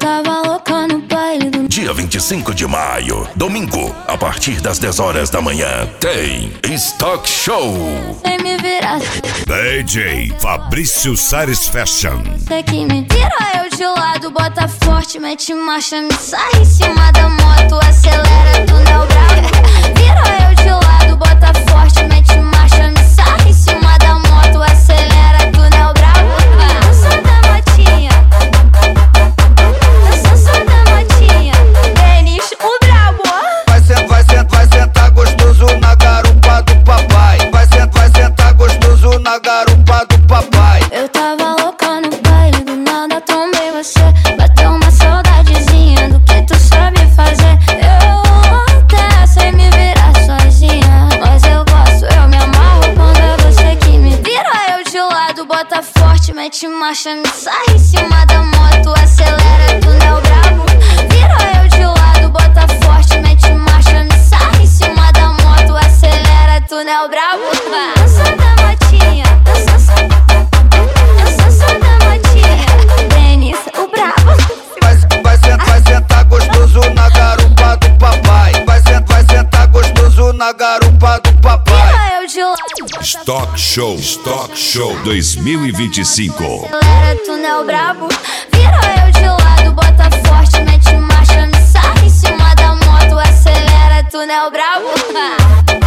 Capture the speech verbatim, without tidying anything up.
tava louca no baile do... Dia vinte e cinco de maio, domingo, a partir das dez horas da manhã, tem Stock Show. Sem me virar. D J Fabrício Sares Fashion. Você que me vira eu de lado, bota forte, mete marcha, me sai em cima da moto, acelera, túnel bravo. Vira eu de lado, bota forte, mete marcha, me sai em cima da moto, acelera, túnel bravo. Dança da motinha, dança da motinha, Denis o brabo. Vai sentar, vai sentar, vai sentar gostoso na garupa do papai. Vai sentar, vai sentar gostoso na garupa do papai. Eu tava louca no baile, do nada tomei você. Bateu uma saudadezinha do que tu sabe fazer. Eu até sei me virar sozinha, mas eu gosto, eu me amarro quando é você que me vira eu de lado, bota forte, mete marcha, me sai em cima da moto, acelera, túnel brabo. Vira eu de lado, bota forte, mete marcha, me sai em cima da moto, acelera, túnel brabo. Dança da motinha, dança, dança da motinha, Denis o brabo. Vai, vai sentar, vai sentar gostoso na garupa do papai. Vai sentar, vai sentar gostoso na garupa do papai. Vira eu de lado, bota Stock Show, Stock Show dois mil e vinte e cinco. acelera, túnel brabo. Vira eu de lado, bota forte, mete marcha, me sai em cima da moto, acelera, túnel brabo.